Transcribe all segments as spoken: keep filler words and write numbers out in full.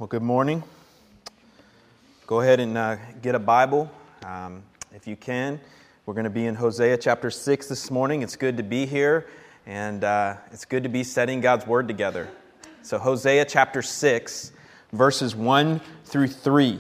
Well, good morning. Go ahead and uh, get a Bible, um, if you can. We're going to be in Hosea chapter six this morning. It's good to be here, and uh, it's good to be studying God's Word together. So Hosea chapter six, verses one through three.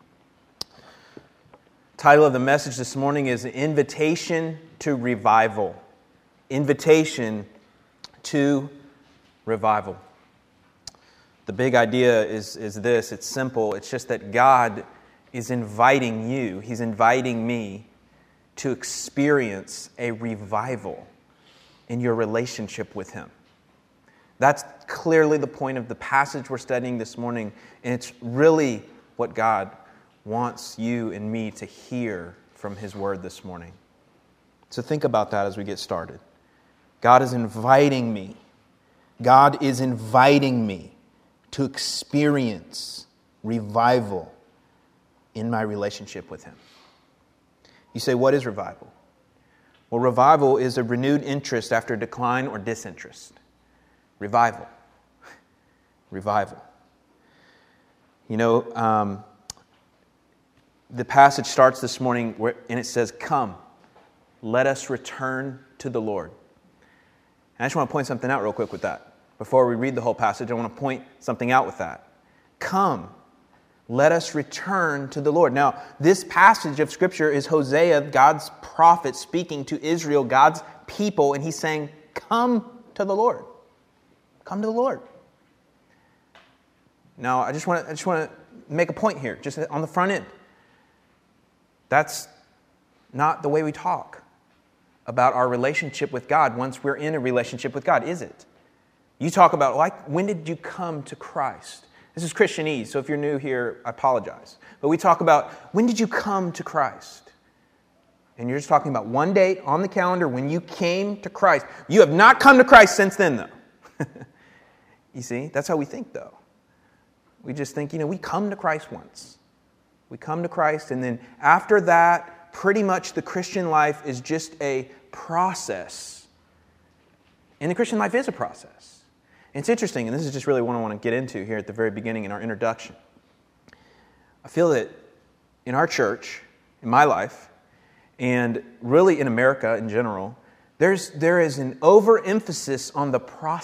Title of the message this morning is Invitation to Revival. Invitation to Revival. The big idea is, is this. It's simple. It's just that God is inviting you, He's inviting me to experience a revival in your relationship with Him. That's clearly the point of the passage we're studying this morning, and it's really what God wants you and me to hear from His Word this morning. So think about that as we get started. God is inviting me. God is inviting me to experience revival in my relationship with Him. You say, what is revival? Well, revival is a renewed interest after decline or disinterest. Revival. Revival. You know, um, the passage starts this morning where, and it says, "Come, let us return to the Lord." And I just want to point something out real quick with that. Before we read the whole passage, I want to point something out with that. Come, let us return to the Lord. Now, this passage of Scripture is Hosea, God's prophet, speaking to Israel, God's people, and he's saying, come to the Lord. Come to the Lord. Now, I just want to, I just want to make a point here, just on the front end. That's not the way we talk about our relationship with God once we're in a relationship with God, is it? You talk about, like, when did you come to Christ? This is Christianese, so if you're new here, I apologize. But we talk about, when did you come to Christ? And you're just talking about one date on the calendar when you came to Christ. You have not come to Christ since then, though. You see, that's how we think, though. We just think, you know, we come to Christ once. We come to Christ, and then after that, pretty much the Christian life is just a process. And the Christian life is a process. It's interesting, and this is just really what I want to get into here at the very beginning in our introduction. I feel that in our church, in my life, and really in America in general, there's there is an overemphasis on the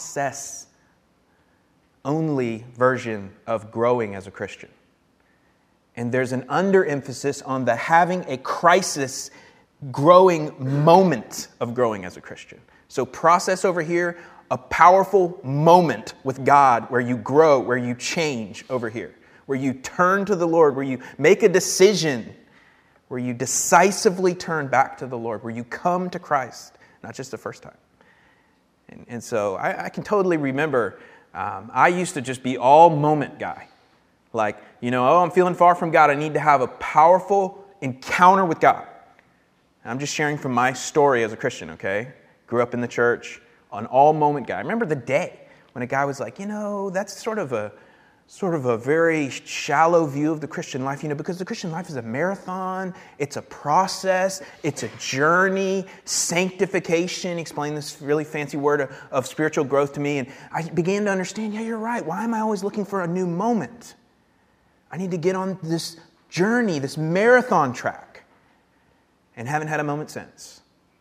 process-only version of growing as a Christian. And there's an underemphasis on the having a crisis growing moment of growing as a Christian. So process over here, a powerful moment with God where you grow, where you change over here, where you turn to the Lord, where you make a decision, where you decisively turn back to the Lord, where you come to Christ, not just the first time. And, and so I, I can totally remember, um, I used to just be all moment guy. Like, you know, oh, I'm feeling far from God. I need to have a powerful encounter with God. And I'm just sharing from my story as a Christian, okay? Grew up in the church. An all-moment guy. I remember the day when a guy was like, you know, that's sort of a sort of a very shallow view of the Christian life, you know, because the Christian life is a marathon, it's a process, it's a journey, sanctification. He explained this really fancy word of, of spiritual growth to me, and I began to understand, yeah, you're right. Why am I always looking for a new moment? I need to get on this journey, this marathon track, and haven't had a moment since.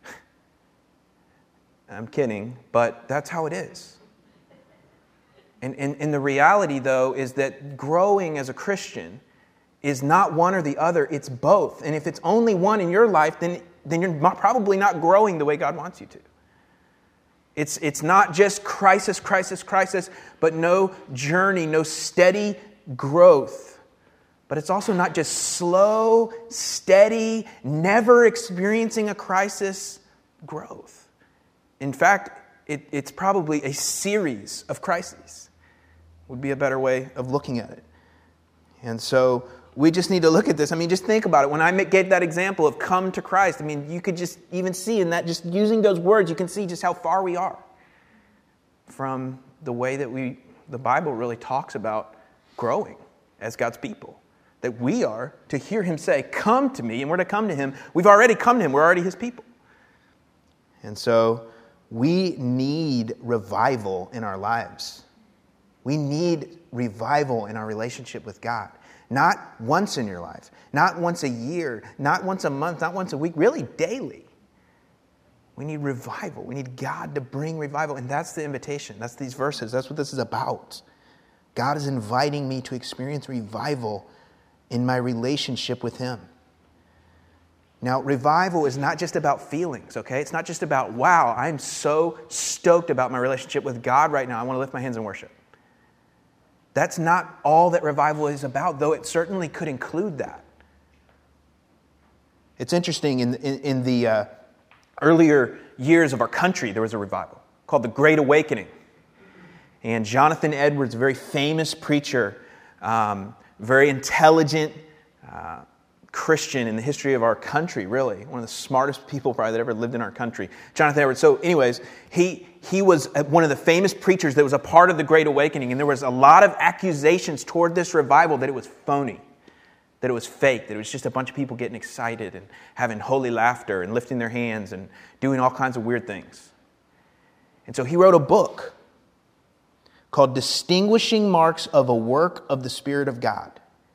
I'm kidding, but that's how it is. And, and, and the reality, though, is that growing as a Christian is not one or the other, it's both. And if it's only one in your life, then, then you're probably not growing the way God wants you to. It's, it's not just crisis, crisis, crisis, but no journey, no steady growth. But it's also not just slow, steady, never experiencing a crisis growth. In fact, it, it's probably a series of crises, would be a better way of looking at it. And so we just need to look at this. I mean, just think about it. When I gave that example of come to Christ, I mean, you could just even see in that, just using those words, you can see just how far we are from the way that we, the Bible really talks about growing as God's people. That we are to hear Him say, come to me, and we're to come to Him. We've already come to Him. We're already His people. And so we need revival in our lives. We need revival in our relationship with God. Not once in your life, not once a year, not once a month, not once a week, really daily. We need revival. We need God to bring revival. And that's the invitation. That's these verses. That's what this is about. God is inviting me to experience revival in my relationship with Him. Now, revival is not just about feelings, okay? It's not just about, wow, I'm so stoked about my relationship with God right now. I want to lift my hands and worship. That's not all that revival is about, though it certainly could include that. It's interesting, in, in, in the uh, earlier years of our country, there was a revival called the Great Awakening. And Jonathan Edwards, a very famous preacher, um, very intelligent uh, Christian in the history of our country, really. One of the smartest people probably that ever lived in our country. Jonathan Edwards. So anyways, he he was one of the famous preachers that was a part of the Great Awakening. And there was a lot of accusations toward this revival that it was phony, that it was fake, that it was just a bunch of people getting excited and having holy laughter and lifting their hands and doing all kinds of weird things. And so he wrote a book called Distinguishing Marks of a Work of the Spirit of God.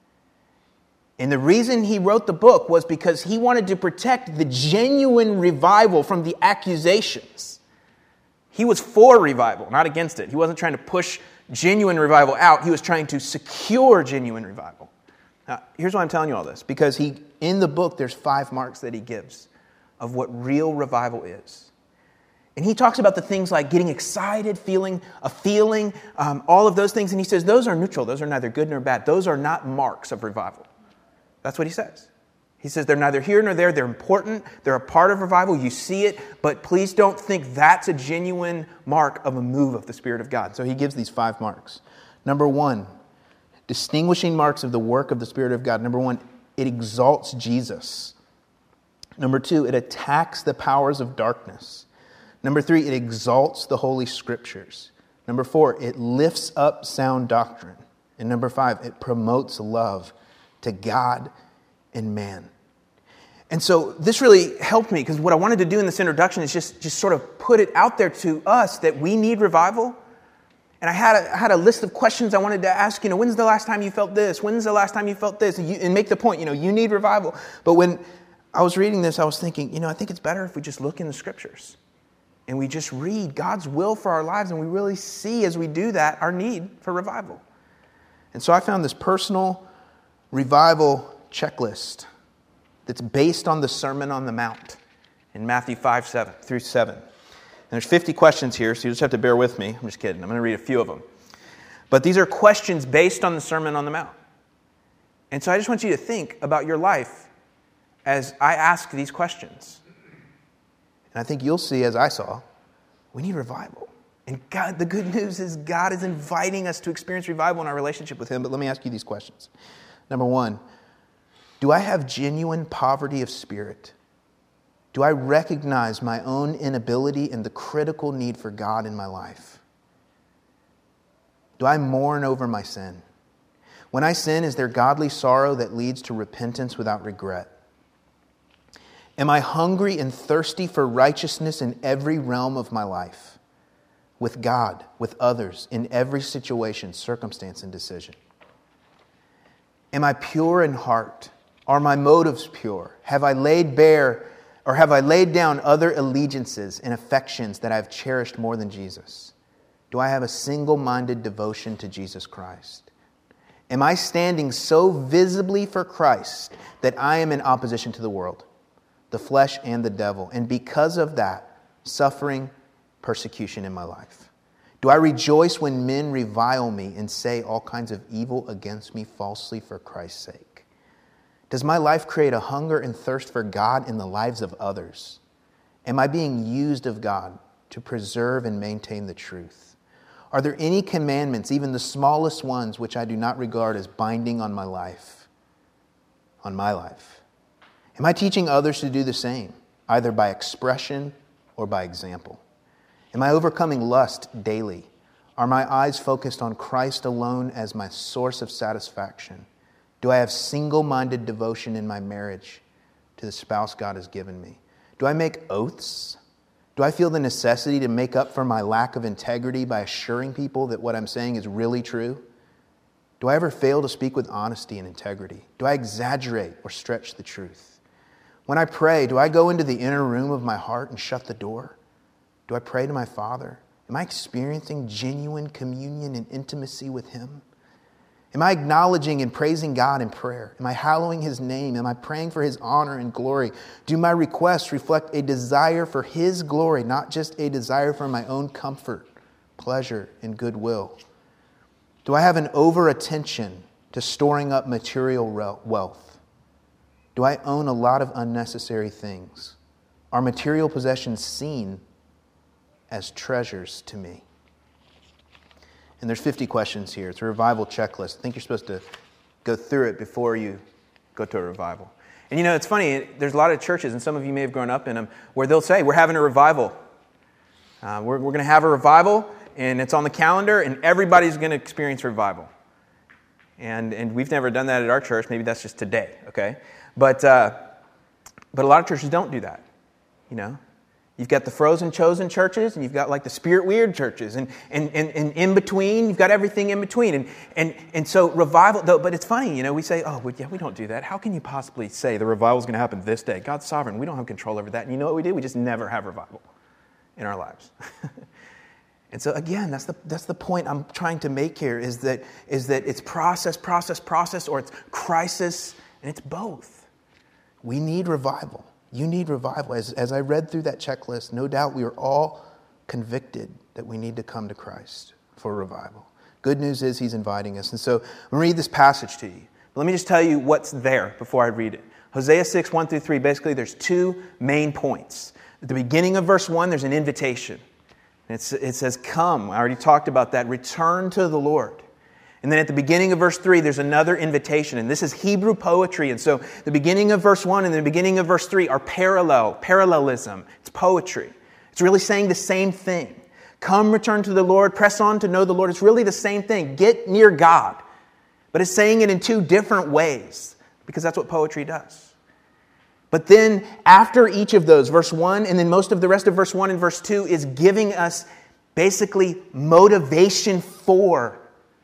And the reason he wrote the book was because he wanted to protect the genuine revival from the accusations. He was for revival, not against it. He wasn't trying to push genuine revival out. He was trying to secure genuine revival. Now, here's why I'm telling you all this. Because he, in the book, there's five marks that he gives of what real revival is. And he talks about the things like getting excited, feeling a feeling, um, all of those things. And he says those are neutral. Those are neither good nor bad. Those are not marks of revival. That's what he says. He says they're neither here nor there. They're important. They're a part of revival. You see it. But please don't think that's a genuine mark of a move of the Spirit of God. So he gives these five marks. Number one, distinguishing marks of the work of the Spirit of God. Number one, it exalts Jesus. Number two, it attacks the powers of darkness. Number three, it exalts the Holy Scriptures. Number four, it lifts up sound doctrine. And number five, it promotes love to God and man. And so this really helped me, because what I wanted to do in this introduction is just, just sort of put it out there to us that we need revival. And I had a, I had a list of questions I wanted to ask. You know, when's the last time you felt this? When's the last time you felt this? And, you, and make the point, you know, you need revival. But when I was reading this, I was thinking, you know, I think it's better if we just look in the Scriptures and we just read God's will for our lives, and we really see as we do that our need for revival. And so I found this personal revival checklist that's based on the Sermon on the Mount in Matthew five, seven through seven. And there's fifty questions here, so you just have to bear with me. I'm just kidding. I'm going to read a few of them. But these are questions based on the Sermon on the Mount. And so I just want you to think about your life as I ask these questions. And I think you'll see, as I saw, we need revival. And God, the good news is God is inviting us to experience revival in our relationship with Him. But let me ask you these questions. Number one, do I have genuine poverty of spirit? Do I recognize my own inability and the critical need for God in my life? Do I mourn over my sin? When I sin, is there godly sorrow that leads to repentance without regret? Am I hungry and thirsty for righteousness in every realm of my life? With God, with others, in every situation, circumstance, and decision? Am I pure in heart? Are my motives pure? Have I laid bare, or have I laid down other allegiances and affections that I have cherished more than Jesus? Do I have a single-minded devotion to Jesus Christ? Am I standing so visibly for Christ that I am in opposition to the world, the flesh, and the devil, and because of that, suffering persecution in my life? Do I rejoice when men revile me and say all kinds of evil against me falsely for Christ's sake? Does my life create a hunger and thirst for God in the lives of others? Am I being used of God to preserve and maintain the truth? Are there any commandments, even the smallest ones, which I do not regard as binding on my life? On my life? Am I teaching others to do the same, either by expression or by example? Am I overcoming lust daily? Are my eyes focused on Christ alone as my source of satisfaction? Do I have single-minded devotion in my marriage to the spouse God has given me? Do I make oaths? Do I feel the necessity to make up for my lack of integrity by assuring people that what I'm saying is really true? Do I ever fail to speak with honesty and integrity? Do I exaggerate or stretch the truth? When I pray, do I go into the inner room of my heart and shut the door? Do I pray to my Father? Am I experiencing genuine communion and intimacy with Him? Am I acknowledging and praising God in prayer? Am I hallowing His name? Am I praying for His honor and glory? Do my requests reflect a desire for His glory, not just a desire for my own comfort, pleasure, and goodwill? Do I have an over-attention to storing up material wealth? Do I own a lot of unnecessary things? Are material possessions seen as treasures to me? And there's fifty questions here. It's a revival checklist. I think you're supposed to go through it before you go to a revival. And you know, it's funny, there's a lot of churches, and some of you may have grown up in them, where they'll say, we're having a revival. Uh, we're we're going to have a revival, and it's on the calendar, and everybody's going to experience revival. And and we've never done that at our church. Maybe that's just today, okay? But uh, but a lot of churches don't do that, you know? You've got the frozen chosen churches, and you've got like the spirit weird churches, and and, and, and in between, you've got everything in between. And and and so revival, though, but it's funny, you know, we say, oh, well, yeah, we don't do that. How can you possibly say the revival is going to happen this day? God's sovereign. We don't have control over that. And you know what we do? We just never have revival in our lives. And so again, that's the that's the point I'm trying to make here, is that is that it's process, process, process, or it's crisis, and it's both. We need revival. You need revival. As, as I read through that checklist, no doubt we are all convicted that we need to come to Christ for revival. Good news is He's inviting us. And so I'm going to read this passage to you. But let me just tell you what's there before I read it. Hosea six, one through three, basically there's two main points. At the beginning of verse one, there's an invitation. And it's, it says, come. I already talked about that. Return to the Lord. And then at the beginning of verse three, there's another invitation. And this is Hebrew poetry. And so the beginning of verse one and the beginning of verse three are parallel, parallelism. It's poetry. It's really saying the same thing. Come, return to the Lord, press on to know the Lord. It's really the same thing. Get near God. But it's saying it in two different ways, because that's what poetry does. But then after each of those, verse one, and then most of the rest of verse one and verse two is giving us basically motivation for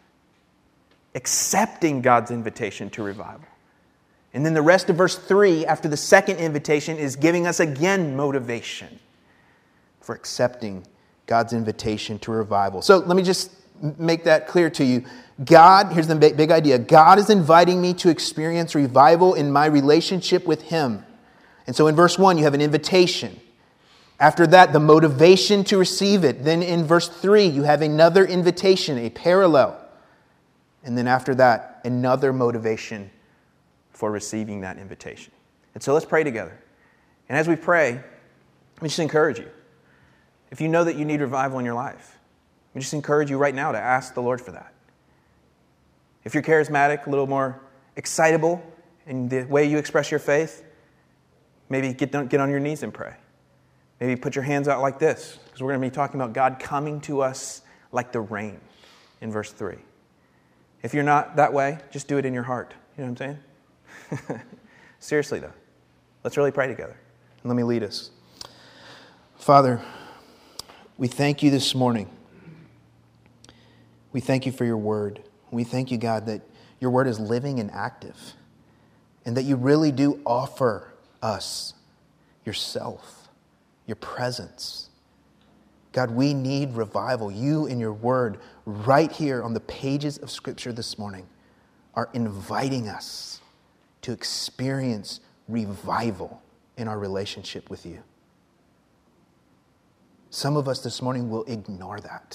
accepting God's invitation to revival. And then the rest of verse three, after the second invitation, is giving us again motivation for accepting God's invitation to revival. So let me just make that clear to you. God, here's the big idea. God is inviting me to experience revival in my relationship with Him. And so in verse one, you have an invitation. After that, the motivation to receive it. Then in verse three, you have another invitation, a parallel. And then after that, another motivation for receiving that invitation. And so let's pray together. And as we pray, let me just encourage you. If you know that you need revival in your life, let me just encourage you right now to ask the Lord for that. If you're charismatic, a little more excitable in the way you express your faith, maybe get on, get on your knees and pray. Maybe put your hands out like this, because we're going to be talking about God coming to us like the rain in verse three. If you're not that way, just do it in your heart. You know what I'm saying? Seriously, though. Let's really pray together. And let me lead us. Father, we thank You this morning. We thank You for Your word. We thank You, God, that Your word is living and active, and that You really do offer us Yourself, Your presence. God, we need revival. You in Your word, right here on the pages of Scripture this morning, are inviting us to experience revival in our relationship with You. Some of us this morning will ignore that.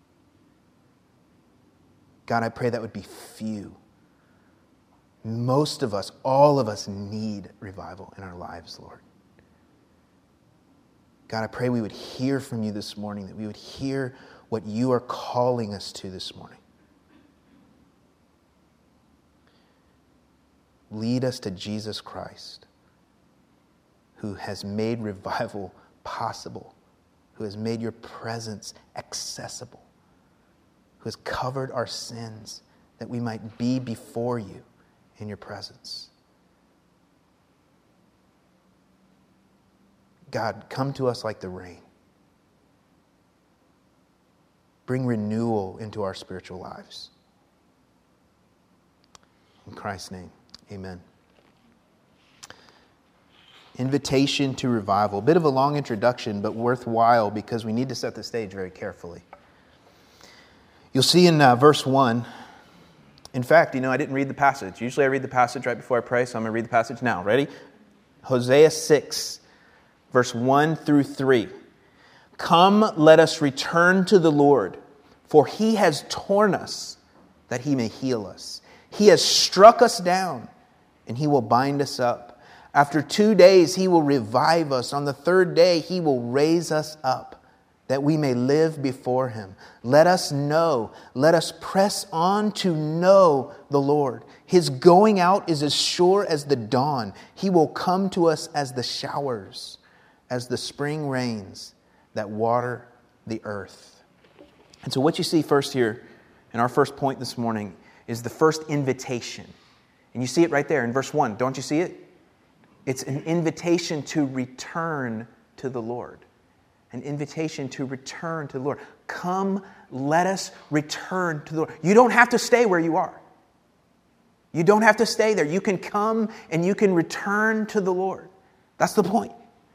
God, I pray that would be few. Most of us, all of us, need revival in our lives, Lord. God, I pray we would hear from You this morning, that we would hear what You are calling us to this morning. Lead us to Jesus Christ, who has made revival possible, who has made Your presence accessible, who has covered our sins, that we might be before You in Your presence. God, come to us like the rain. Bring renewal into our spiritual lives. In Christ's name, amen. Invitation to revival. A bit of a long introduction, but worthwhile because we need to set the stage very carefully. You'll see in uh, verse one. In fact, you know, I didn't read the passage. Usually I read the passage right before I pray, so I'm going to read the passage now. Ready? Hosea six, verse one through three. Come, let us return to the Lord, for He has torn us that He may heal us. He has struck us down, and He will bind us up. After two days He will revive us. On the third day He will raise us up, that we may live before Him. Let us know, let us press on to know the Lord. His going out is as sure as the dawn. He will come to us as the showers, as the spring rains that water the earth. And so what you see first here, in our first point this morning, is the first invitation. And you see it right there in verse one. Don't you see it? It's an invitation to return to the Lord. An invitation to return to the Lord. Come, let us return to the Lord. You don't have to stay where you are. You don't have to stay there. You can come and you can return to the Lord. That's the point.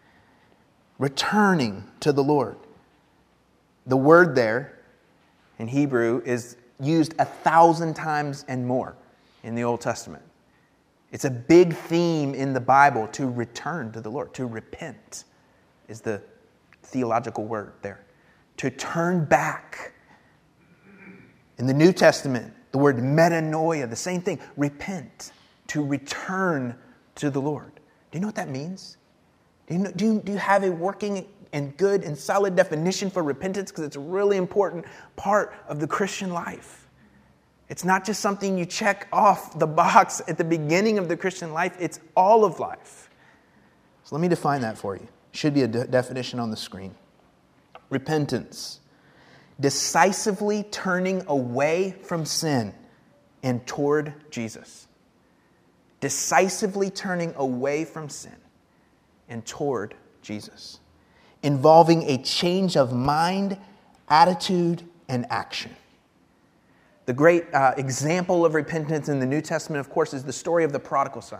Returning to the Lord. The word there in Hebrew is used a thousand times and more in the Old Testament. It's a big theme in the Bible to return to the Lord. To repent is the theological word there. To turn back. In the New Testament, the word metanoia, the same thing. Repent. To return to the Lord. Do you know what that means? Do you, know, do you, do you have a working and good and solid definition for repentance? Because it's a really important part of the Christian life. It's not just something you check off the box at the beginning of the Christian life. It's all of life. So let me define that for you. Should be a de- definition on the screen. Repentance. Decisively turning away from sin and toward Jesus. Decisively turning away from sin and toward Jesus. Involving a change of mind, attitude, and action. The great uh, example of repentance in the New Testament, of course, is the story of the prodigal son,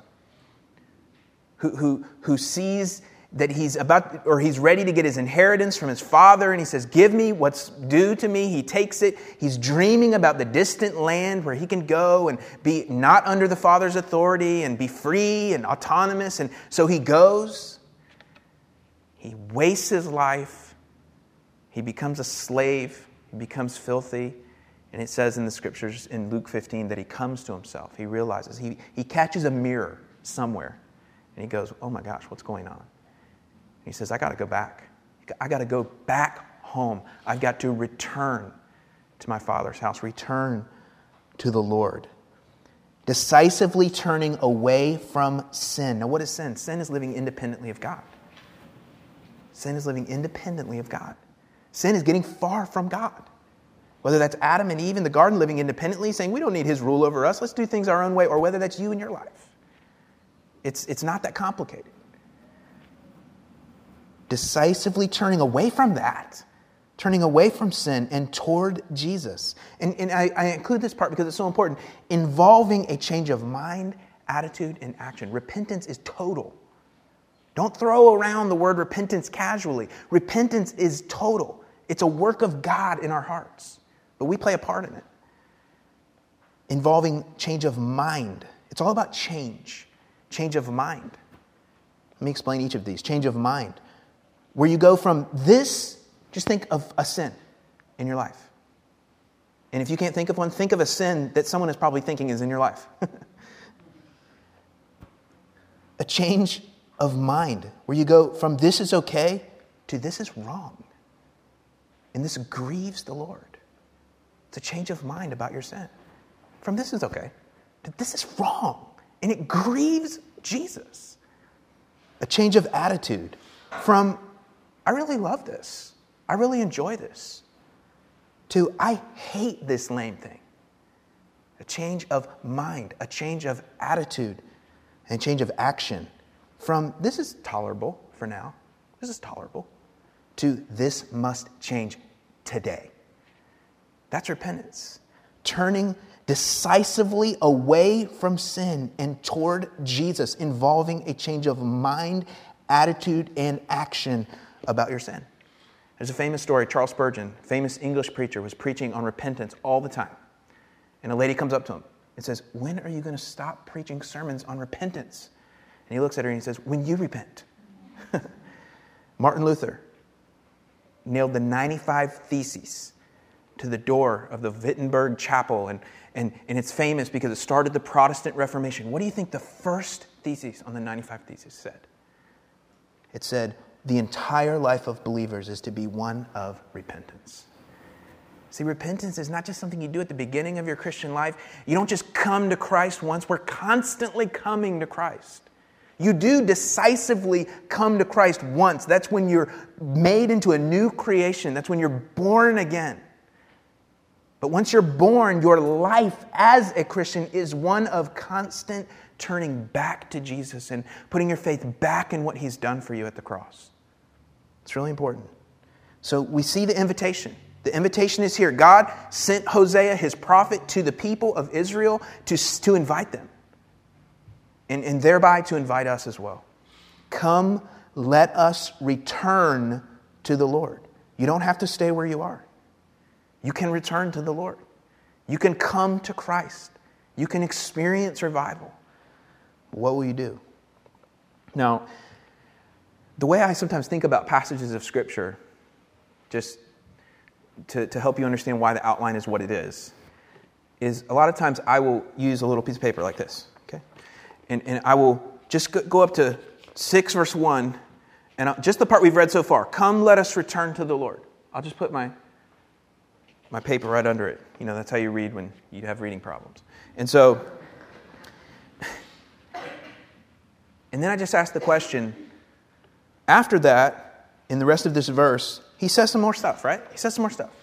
who, who, who sees that he's about, or he's ready to get his inheritance from his father, and he says, give me what's due to me. He takes it. He's dreaming about the distant land where he can go and be not under the father's authority and be free and autonomous. And so he goes. He wastes his life. He becomes a slave. He becomes filthy. And it says in the scriptures in Luke fifteen that he comes to himself. He realizes, he, he catches a mirror somewhere. And he goes, oh my gosh, what's going on? And he says, I got to go back. I got to go back home. I've got to return to my father's house. Return to the Lord. Decisively turning away from sin. Now what is sin? Sin is living independently of God. Sin is living independently of God. Sin is getting far from God. Whether that's Adam and Eve in the garden living independently, saying we don't need His rule over us, let's do things our own way, or whether that's you in your life. It's, it's not that complicated. Decisively turning away from that, turning away from sin and toward Jesus. And, and I, I include this part because it's so important. Involving a change of mind, attitude, and action. Repentance is total. Don't throw around the word repentance casually. Repentance is total. It's a work of God in our hearts. But we play a part in it. Involving change of mind. It's all about change. Change of mind. Let me explain each of these. Change of mind. Where you go from this, just think of a sin in your life. And if you can't think of one, think of a sin that someone is probably thinking is in your life. A change of mind. Where you go from this is okay to this is wrong. And this grieves the Lord. It's a change of mind about your sin. From this is okay to this is wrong. And it grieves Jesus. A change of attitude. From, I really love this. I really enjoy this. To, I hate this lame thing. A change of mind. A change of attitude. And a change of action. From, this is tolerable for now. This is tolerable. To, this must change today. That's repentance. Turning decisively away from sin and toward Jesus, involving a change of mind, attitude, and action about your sin. There's a famous story. Charles Spurgeon, famous English preacher, was preaching on repentance all the time. And a lady comes up to him and says, "When are you going to stop preaching sermons on repentance?" And he looks at her and he says, "When you repent." Martin Luther nailed the ninety-five Theses to the door of the Wittenberg Chapel, and, and, and it's famous because it started the Protestant Reformation. What do you think the first thesis on the ninety-five Theses said? It said, the entire life of believers is to be one of repentance. See, repentance is not just something you do at the beginning of your Christian life. You don't just come to Christ once. We're constantly coming to Christ. You do decisively come to Christ once. That's when you're made into a new creation. That's when you're born again. But once you're born, your life as a Christian is one of constant turning back to Jesus and putting your faith back in what He's done for you at the cross. It's really important. So we see the invitation. The invitation is here. God sent Hosea, His prophet, to the people of Israel to, to invite them. And, and thereby to invite us as well. Come, let us return to the Lord. You don't have to stay where you are. You can return to the Lord. You can come to Christ. You can experience revival. What will you do? Now, the way I sometimes think about passages of Scripture, just to, to help you understand why the outline is what it is, is a lot of times I will use a little piece of paper like this, okay? And, and I will just go up to six verse one, and I'll, just the part we've read so far. Come, let us return to the Lord. I'll just put my, my paper right under it. You know, that's how you read when you have reading problems. And so, and then I just ask the question, after that, in the rest of this verse, he says some more stuff, right? He says some more stuff.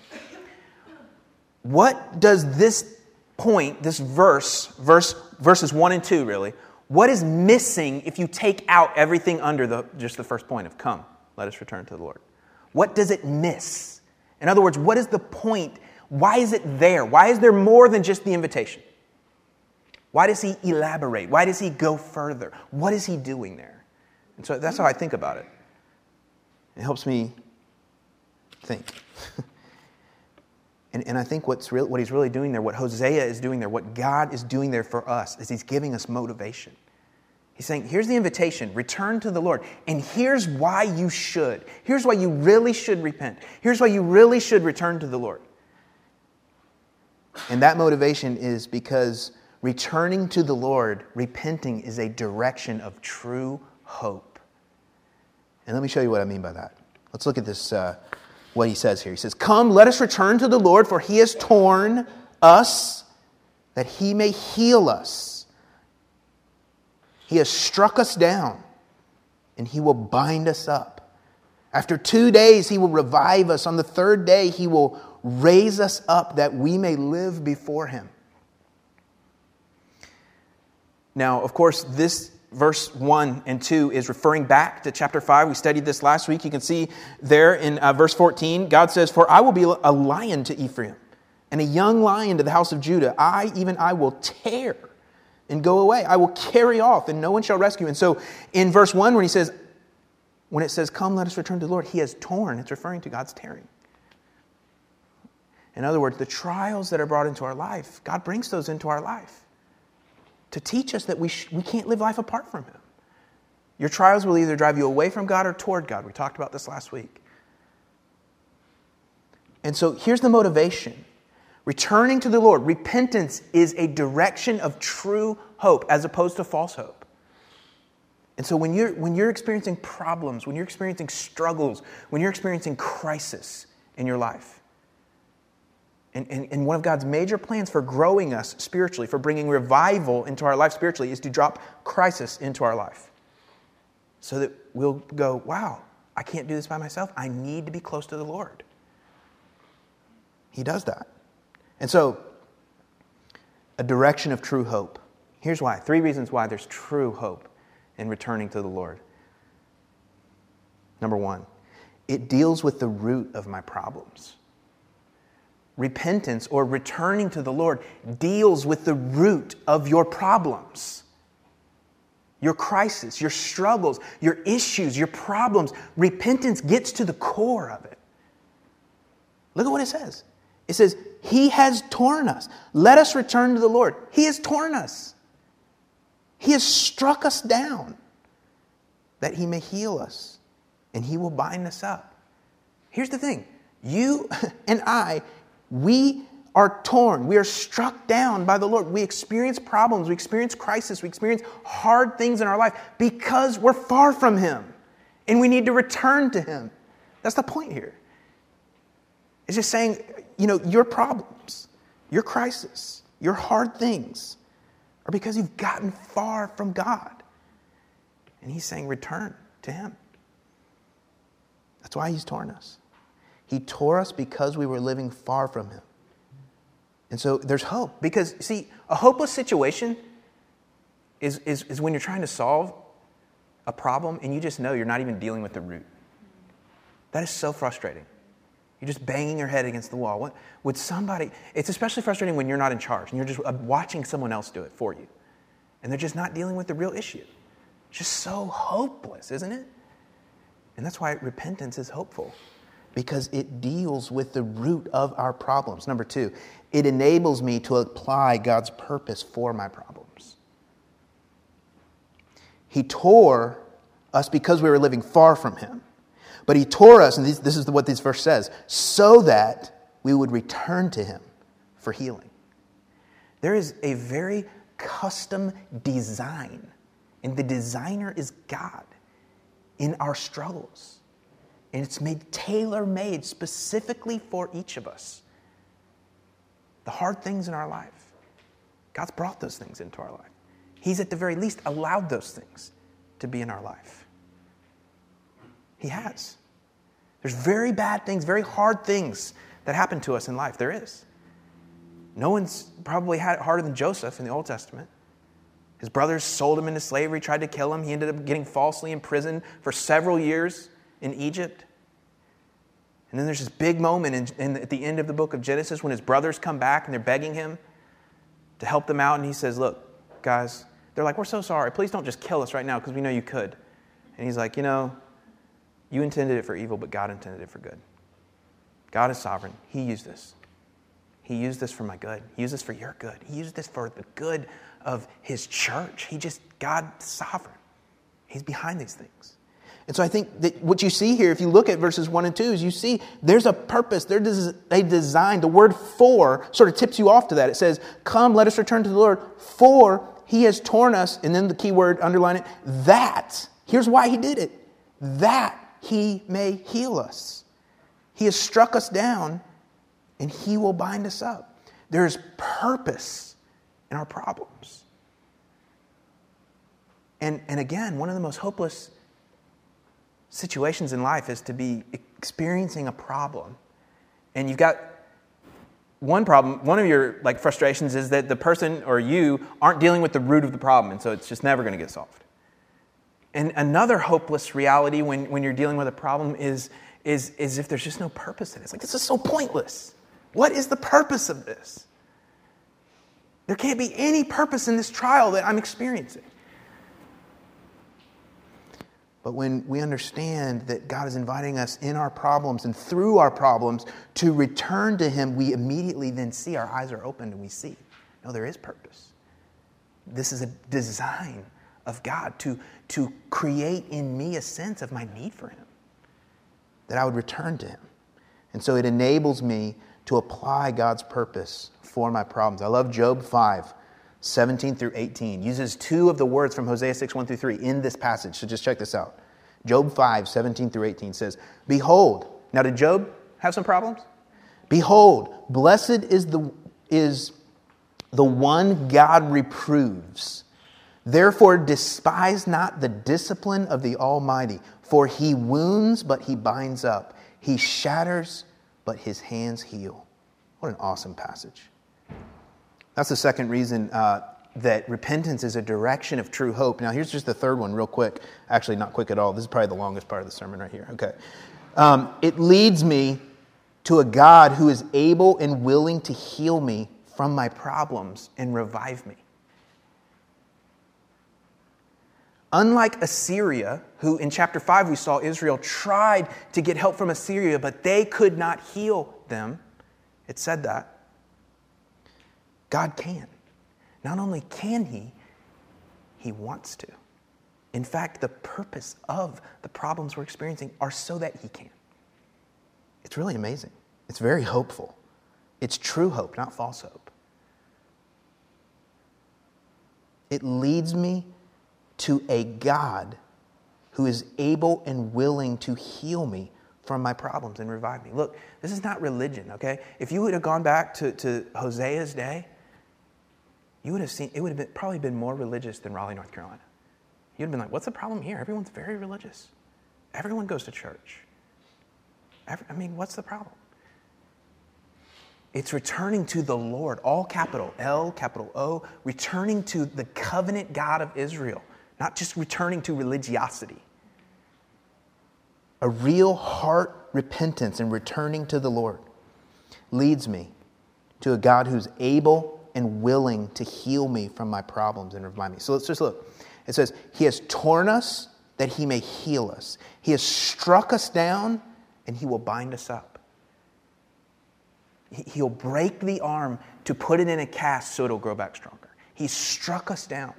What does this point, this verse, verse verses one and two really, what is missing if you take out everything under the just the first point of come, let us return to the Lord? What does it miss? In other words, what is the point? Why is it there? Why is there more than just the invitation? Why does he elaborate? Why does he go further? What is he doing there? And so that's how I think about it. It helps me think. and, and I think what's real, what he's really doing there, what Hosea is doing there, what God is doing there for us, is he's giving us motivation. He's saying, here's the invitation, return to the Lord. And here's why you should. Here's why you really should repent. Here's why you really should return to the Lord. And that motivation is because returning to the Lord, repenting, is a direction of true hope. And let me show you what I mean by that. Let's look at this, uh, what he says here. He says, come, let us return to the Lord, for He has torn us that He may heal us. He has struck us down, and He will bind us up. After two days, He will revive us. On the third day, He will raise us up that we may live before Him. Now, of course, this verse one and two is referring back to chapter five. We studied this last week. You can see there in uh, verse fourteen, God says, for I will be a lion to Ephraim, and a young lion to the house of Judah. I, even I, will tear and go away. I will carry off, and no one shall rescue. And so in verse one, when he says, when it says, come, let us return to the Lord, He has torn. It's referring to God's tearing. In other words, the trials that are brought into our life, God brings those into our life to teach us that we sh- we can't live life apart from Him. Your trials will either drive you away from God or toward God. We talked about this last week. And so here's the motivation. Returning to the Lord, repentance is a direction of true hope as opposed to false hope. And so when you're, when you're experiencing problems, when you're experiencing struggles, when you're experiencing crisis in your life, And, and, and one of God's major plans for growing us spiritually, for bringing revival into our life spiritually, is to drop crisis into our life. So that we'll go, wow, I can't do this by myself. I need to be close to the Lord. He does that. And so, a direction of true hope. Here's why. Three reasons why there's true hope in returning to the Lord. Number one, it deals with the root of my problems. repentance or returning to the Lord deals with the root of your problems, your crisis, your struggles, your issues, your problems. Repentance gets to the core of it. Look at what it says. It says, He has torn us. Let us return to the Lord. He has torn us. He has struck us down that He may heal us, and He will bind us up. Here's the thing. You and I, we are torn. We are struck down by the Lord. We experience problems. We experience crisis. We experience hard things in our life because we're far from Him, and we need to return to Him. That's the point here. It's just saying, you know, your problems, your crisis, your hard things are because you've gotten far from God. And He's saying, return to Him. That's why He's torn us. He tore us because we were living far from Him. And so there's hope. Because, see, a hopeless situation is, is, is when you're trying to solve a problem and you just know you're not even dealing with the root. That is so frustrating. You're just banging your head against the wall. What, would somebody, it's especially frustrating when you're not in charge and you're just watching someone else do it for you. And they're just not dealing with the real issue. It's just so hopeless, isn't it? And that's why repentance is hopeful. Because it deals with the root of our problems. Number two, it enables me to apply God's purpose for my problems. He tore us because we were living far from Him. But He tore us, and this, this is what this verse says, so that we would return to Him for healing. There is a very custom design, and the designer is God in our struggles. And it's made tailor-made specifically for each of us. The hard things in our life, God's brought those things into our life. He's at the very least allowed those things to be in our life. He has. There's very bad things, very hard things that happen to us in life. There is. No one's probably had it harder than Joseph in the Old Testament. His brothers sold him into slavery, tried to kill him. He ended up getting falsely imprisoned for several years in Egypt. And then there's this big moment in, in, at the end of the book of Genesis when his brothers come back and they're begging him to help them out. And he says, look, guys, they're like, we're so sorry. Please don't just kill us right now because we know you could. And he's like, you know, you intended it for evil, but God intended it for good. God is sovereign. He used this. He used this for my good. He used this for your good. He used this for the good of His church. He just, God's sovereign. He's behind these things. And so I think that what you see here, if you look at verses one and two, is you see there's a purpose, there's a design. The word for sort of tips you off to that. It says, come, let us return to the Lord, for He has torn us, and then the key word, underline it, that, here's why He did it, that He may heal us. He has struck us down, and He will bind us up. There's purpose in our problems. And, and again, one of the most hopeless situations in life is to be experiencing a problem. And you've got one problem, one of your like frustrations is that the person or you aren't dealing with the root of the problem, and so it's just never going to get solved. And another hopeless reality when, when you're dealing with a problem is, is, is if there's just no purpose in it. It's like, this is so pointless. What is the purpose of this? There can't be any purpose in this trial that I'm experiencing. But when we understand that God is inviting us in our problems and through our problems to return to Him, we immediately then see, our eyes are opened and we see, no, there is purpose. This is a design of God to, to create in me a sense of my need for Him, that I would return to Him. And so it enables me to apply God's purpose for my problems. I love Job five. seventeen through eighteen, uses two of the words from Hosea six, one through three in this passage. So just check this out. Job five, seventeen through eighteen says, Behold, now did Job have some problems? Behold, blessed is the, is the one God reproves. Therefore despise not the discipline of the Almighty, for He wounds, but He binds up. He shatters, but His hands heal. What an awesome passage. That's the second reason uh, that repentance is a direction of true hope. Now, here's just the third one real quick. Actually, not quick at all. This is probably the longest part of the sermon right here. Okay. Um, it leads me to a God who is able and willing to heal me from my problems and revive me. Unlike Assyria, who in chapter five we saw Israel tried to get help from Assyria, but they could not heal them. It said that. God can. Not only can He, He wants to. In fact, the purpose of the problems we're experiencing are so that He can. It's really amazing. It's very hopeful. It's true hope, not false hope. It leads me to a God who is able and willing to heal me from my problems and revive me. Look, this is not religion, okay? If you would have gone back to, to Hosea's day, you would have seen, it would have been, probably been more religious than Raleigh, North Carolina. You'd have been like, what's the problem here? Everyone's very religious. Everyone goes to church. Every, I mean, what's the problem? It's returning to the Lord, all capital L, capital O, returning to the covenant God of Israel, not just returning to religiosity. A real heart repentance and returning to the Lord leads me to a God who's able and willing to heal me from my problems and revive me. So let's just look. It says, He has torn us that He may heal us. He has struck us down and He will bind us up. He'll break the arm to put it in a cast so it'll grow back stronger. He struck us down.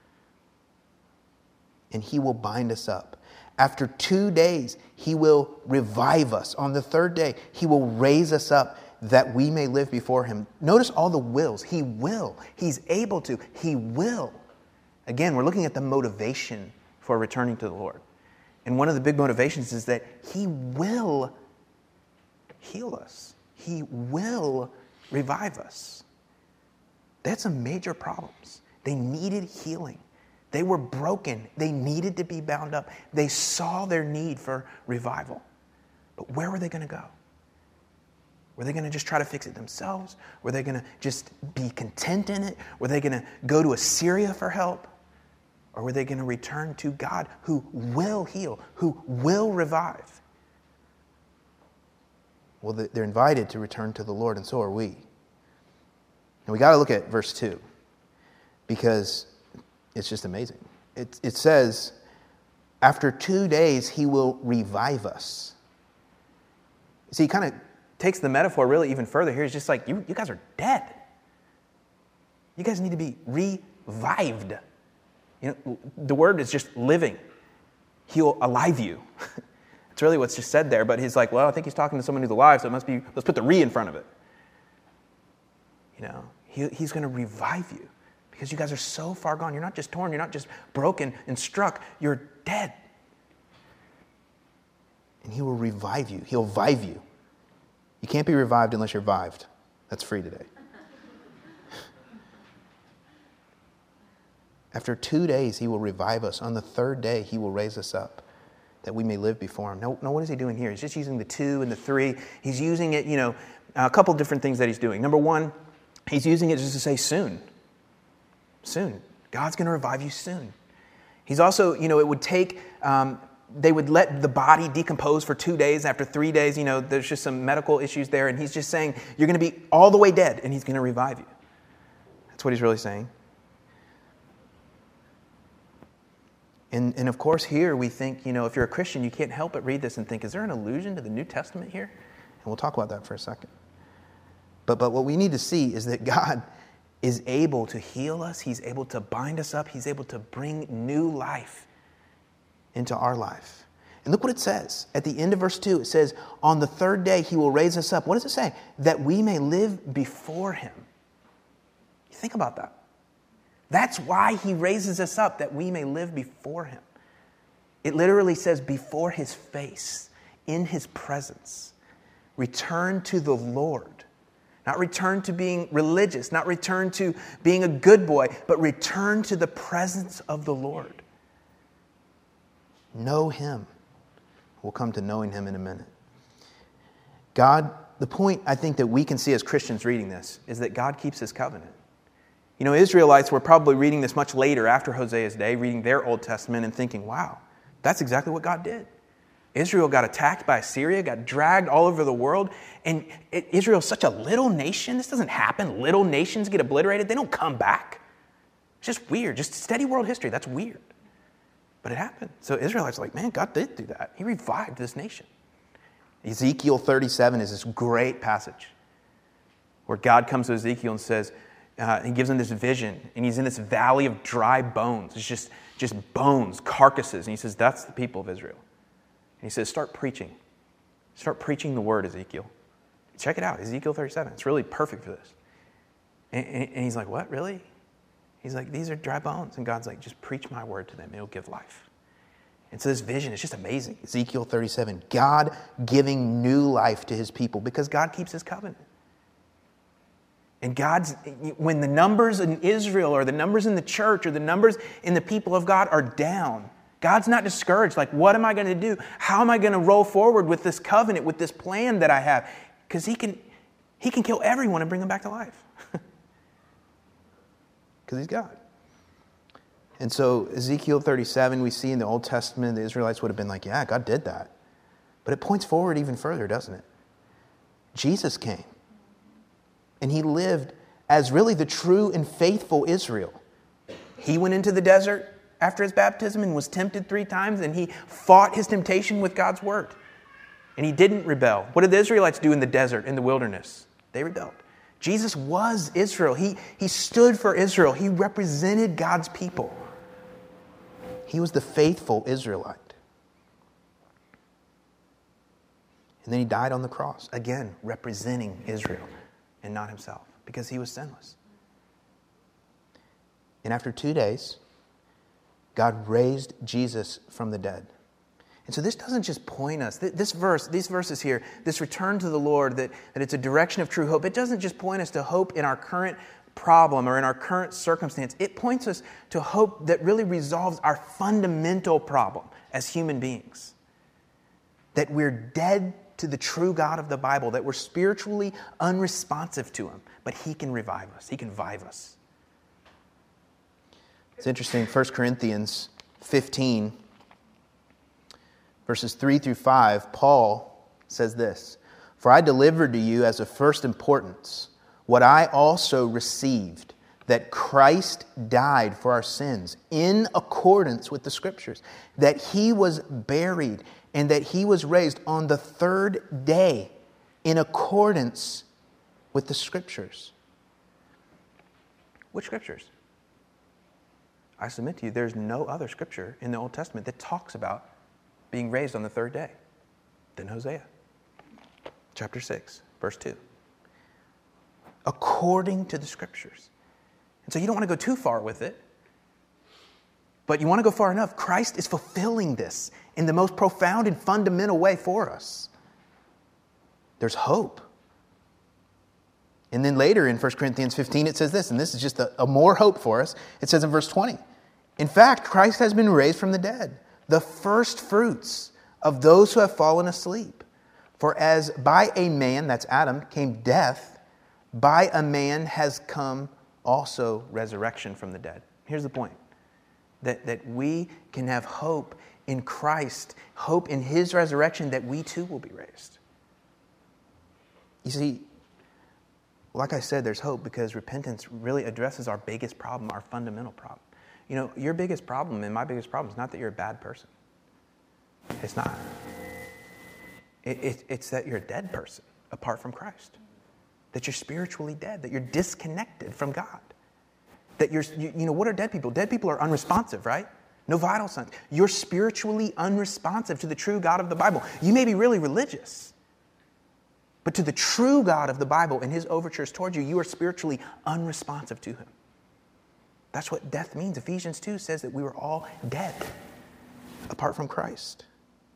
And He will bind us up. After two days, He will revive us. On the third day, He will raise us up that we may live before Him. Notice all the wills. He will. He's able to. He will. Again, we're looking at the motivation for returning to the Lord. And one of the big motivations is that He will heal us. He will revive us. They had some major problems. They needed healing. They were broken. They needed to be bound up. They saw their need for revival. But where were they going to go? Were they going to just try to fix it themselves? Were they going to just be content in it? Were they going to go to Assyria for help? Or were they going to return to God who will heal, who will revive? Well, they're invited to return to the Lord, and so are we. And we got to look at verse two, because it's just amazing. It, it says, after two days, He will revive us. See, He kind of takes the metaphor really even further here. He's just like, you, you guys are dead. You guys need to be revived. You know, the word is just living. He'll alive you. It's really what's just said there, but He's like, well, I think He's talking to someone who's alive, so it must be, let's put the re in front of it. You know, he, He's going to revive you because you guys are so far gone. You're not just torn, you're not just broken and struck, you're dead. And He will revive you. He'll vive you. You can't be revived unless you're vived. That's free today. After two days, He will revive us. On the third day, He will raise us up, that we may live before Him. No, no, what is He doing here? He's just using the two and the three. He's using it, you know, a couple different things that He's doing. Number one, He's using it just to say soon. Soon. God's going to revive you soon. He's also, you know, it would take, um, they would let the body decompose for two days. After three days, you know, there's just some medical issues there. And He's just saying, you're going to be all the way dead, and He's going to revive you. That's what He's really saying. And, and of course, here we think, you know, if you're a Christian, you can't help but read this and think, is there an allusion to the New Testament here? And we'll talk about that for a second. But, but what we need to see is that God is able to heal us. He's able to bind us up. He's able to bring new life into our life. And look what it says. At the end of verse two, it says, on the third day He will raise us up. What does it say? That we may live before Him. You think about that. That's why He raises us up, that we may live before Him. It literally says before His face, in His presence. Return to the Lord. Not return to being religious, not return to being a good boy, but return to the presence of the Lord. Know Him. We'll come to knowing Him in a minute. God, the point I think that we can see as Christians reading this is that God keeps His covenant. You know, Israelites were probably reading this much later after Hosea's day, reading their Old Testament and thinking, wow, that's exactly what God did. Israel got attacked by Assyria, got dragged all over the world. And it, Israel's such a little nation. This doesn't happen. Little nations get obliterated. They don't come back. It's just weird. Just steady world history. That's weird. But it happened. So Israelites are like, man, God did do that. He revived this nation. Ezekiel thirty-seven is this great passage where God comes to Ezekiel and says, uh, he gives him this vision, and he's in this valley of dry bones. It's just, just bones, carcasses. And he says, that's the people of Israel. And he says, start preaching. Start preaching the word, Ezekiel. Check it out, Ezekiel thirty-seven. It's really perfect for this. And, and, and he's like, what, really? He's like, these are dry bones. And God's like, just preach my word to them. It'll give life. And so this vision is just amazing. Ezekiel thirty-seven, God giving new life to his people because God keeps his covenant. And God's, when the numbers in Israel or the numbers in the church or the numbers in the people of God are down, God's not discouraged. Like, what am I going to do? How am I going to roll forward with this covenant, with this plan that I have? Because he can, he can kill everyone and bring them back to life. Because he's God. And so Ezekiel thirty-seven, we see in the Old Testament, the Israelites would have been like, yeah, God did that. But it points forward even further, doesn't it? Jesus came. And he lived as really the true and faithful Israel. He went into the desert after his baptism and was tempted three times, and he fought his temptation with God's word. And he didn't rebel. What did the Israelites do in the desert, in the wilderness? They rebelled. Jesus was Israel. He, he stood for Israel. He represented God's people. He was the faithful Israelite. And then he died on the cross, again, representing Israel and not himself, because he was sinless. And after two days, God raised Jesus from the dead. And so this doesn't just point us, this verse, these verses here, this return to the Lord, that, that it's a direction of true hope, it doesn't just point us to hope in our current problem or in our current circumstance. It points us to hope that really resolves our fundamental problem as human beings. That we're dead to the true God of the Bible, that we're spiritually unresponsive to him, but he can revive us. He can revive us. It's interesting, First Corinthians fifteen, verses three through five, Paul says this, "For I delivered to you as of first importance what I also received, that Christ died for our sins in accordance with the Scriptures, that he was buried, and that he was raised on the third day in accordance with the Scriptures." Which Scriptures? I submit to you, there's no other Scripture in the Old Testament that talks about being raised on the third day than Hosea. Chapter six, verse two. According to the Scriptures. And so you don't want to go too far with it, but you want to go far enough. Christ is fulfilling this in the most profound and fundamental way for us. There's hope. And then later in First Corinthians fifteen, it says this, and this is just a, a more hope for us. It says in verse twenty, "In fact, Christ has been raised from the dead, the first fruits of those who have fallen asleep. For as by a man," that's Adam, "came death, by a man has come also resurrection from the dead." Here's the point. That, that we can have hope in Christ, hope in his resurrection, that we too will be raised. You see, like I said, there's hope because repentance really addresses our biggest problem, our fundamental problem. You know, your biggest problem and my biggest problem is not that you're a bad person. It's not. It, it, it's that you're a dead person apart from Christ. That you're spiritually dead, that you're disconnected from God. That you're, you, you know, what are dead people? Dead people are unresponsive, right? No vital signs. You're spiritually unresponsive to the true God of the Bible. You may be really religious, but to the true God of the Bible and his overtures towards you, you are spiritually unresponsive to him. That's what death means. Ephesians two says that we were all dead apart from Christ,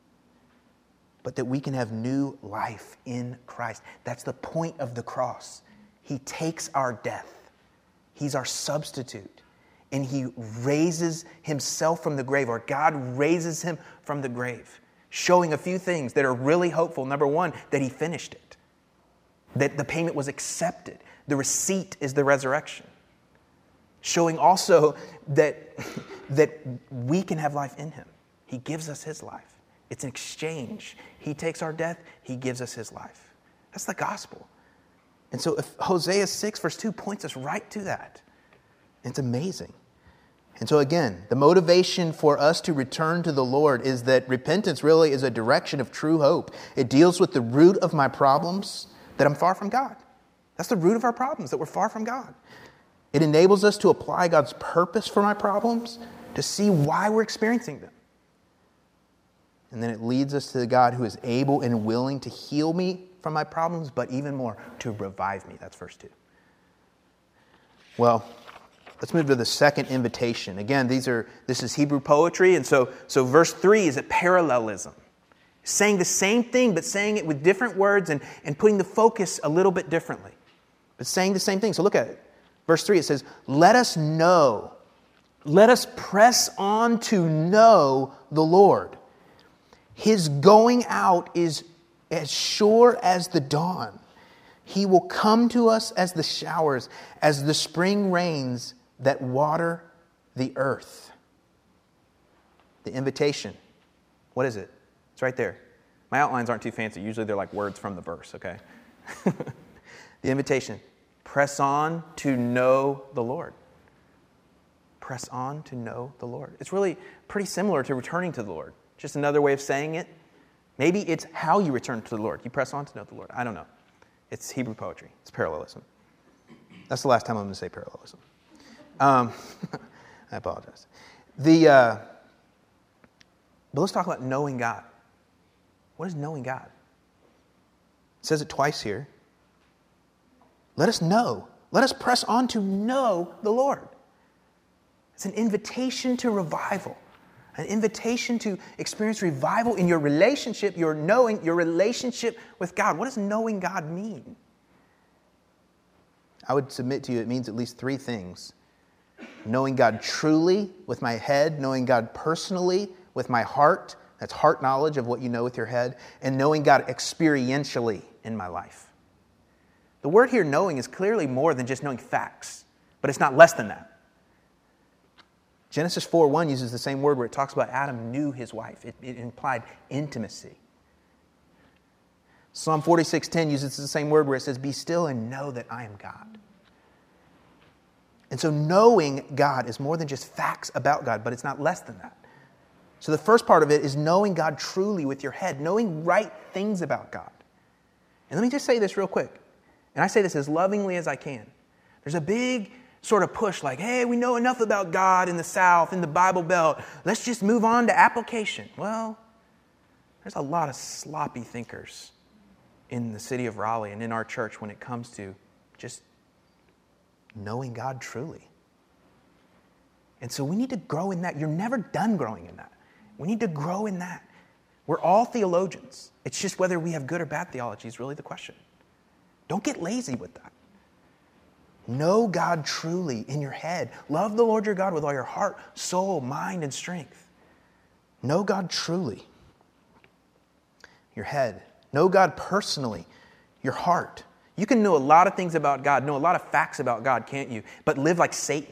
but that we can have new life in Christ. That's the point of the cross. He takes our death. He's our substitute. And he raises himself from the grave, or God raises him from the grave, showing a few things that are really hopeful. Number one, that he finished it. That the payment was accepted. The receipt is the resurrection. Showing also that, that we can have life in him. He gives us his life. It's an exchange. He takes our death, he gives us his life. That's the gospel. And so if Hosea six verse two points us right to that. It's amazing. And so again, the motivation for us to return to the Lord is that repentance really is a direction of true hope. It deals with the root of my problems, that I'm far from God. That's the root of our problems, that we're far from God. It enables us to apply God's purpose for my problems, to see why we're experiencing them. And then it leads us to the God who is able and willing to heal me from my problems, but even more, to revive me. That's verse two. Well, let's move to the second invitation. Again, these are this is Hebrew poetry, and so, so verse three is a parallelism. Saying the same thing, but saying it with different words and, and putting the focus a little bit differently. But saying the same thing. So look at it. Verse three, it says, let us know, let us press on to know the Lord. His going out is as sure as the dawn. He will come to us as the showers, as the spring rains that water the earth. The invitation. What is it? It's right there. My outlines aren't too fancy. Usually they're like words from the verse, okay? The invitation. Press on to know the Lord. Press on to know the Lord. It's really pretty similar to returning to the Lord. Just another way of saying it. Maybe it's how you return to the Lord. You press on to know the Lord. I don't know. It's Hebrew poetry. It's parallelism. That's the last time I'm going to say parallelism. Um, I apologize. The uh, but let's talk about knowing God. What is knowing God? It says it twice here. Let us know. Let us press on to know the Lord. It's an invitation to revival. An invitation to experience revival in your relationship, your knowing, your relationship with God. What does knowing God mean? I would submit to you it means at least three things. Knowing God truly with my head, knowing God personally with my heart. That's heart knowledge of what you know with your head. And knowing God experientially in my life. The word here, knowing, is clearly more than just knowing facts. But it's not less than that. Genesis four one uses the same word where it talks about Adam knew his wife. It, it implied intimacy. Psalm forty-six ten uses the same word where it says, be still and know that I am God. And so knowing God is more than just facts about God, but it's not less than that. So the first part of it is knowing God truly with your head, knowing right things about God. And let me just say this real quick. And I say this as lovingly as I can. There's a big sort of push like, hey, we know enough about God in the South, in the Bible Belt. Let's just move on to application. Well, there's a lot of sloppy thinkers in the city of Raleigh and in our church when it comes to just knowing God truly. And so we need to grow in that. You're never done growing in that. We need to grow in that. We're all theologians. It's just whether we have good or bad theology is really the question. Don't get lazy with that. Know God truly in your head. Love the Lord your God with all your heart, soul, mind, and strength. Know God truly. Your head. Know God personally. Your heart. You can know a lot of things about God, know a lot of facts about God, can't you? But live like Satan.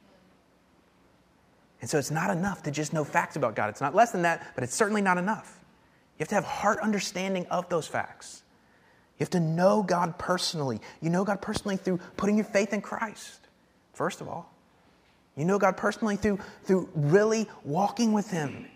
And so it's not enough to just know facts about God. It's not less than that, but it's certainly not enough. You have to have heart understanding of those facts. You have to know God personally. You know God personally through putting your faith in Christ, first of all. You know God personally through, through really walking with Him.